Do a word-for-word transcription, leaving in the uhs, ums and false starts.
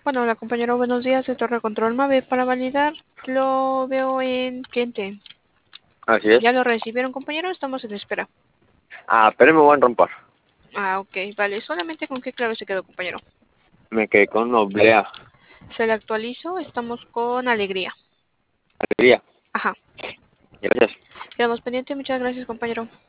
Bueno, hola compañero, buenos días. De Torre Control Mave para validar. Lo veo en cliente. Así es. ¿Ya lo recibieron, compañero? Estamos en espera. Ah, pero me voy a romper. Ah, ok, vale. ¿Solamente con qué clave se quedó, compañero? Me quedé con Oblea. Se le actualizó. Estamos con alegría. Alegría. Ajá. Gracias. Quedamos pendientes. Muchas gracias, compañero.